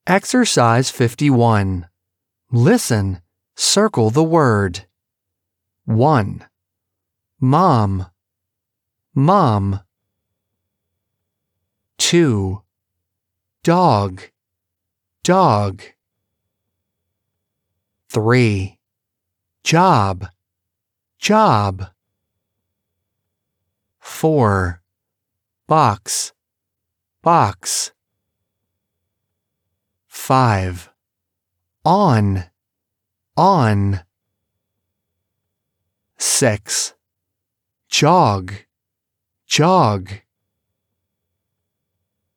Exercise 51. Listen, circle the word. 1. Mom, mom. 2. Dog, dog. 3. Job, job. 4. Box, box. 5. On, on. 6. Jog, jog.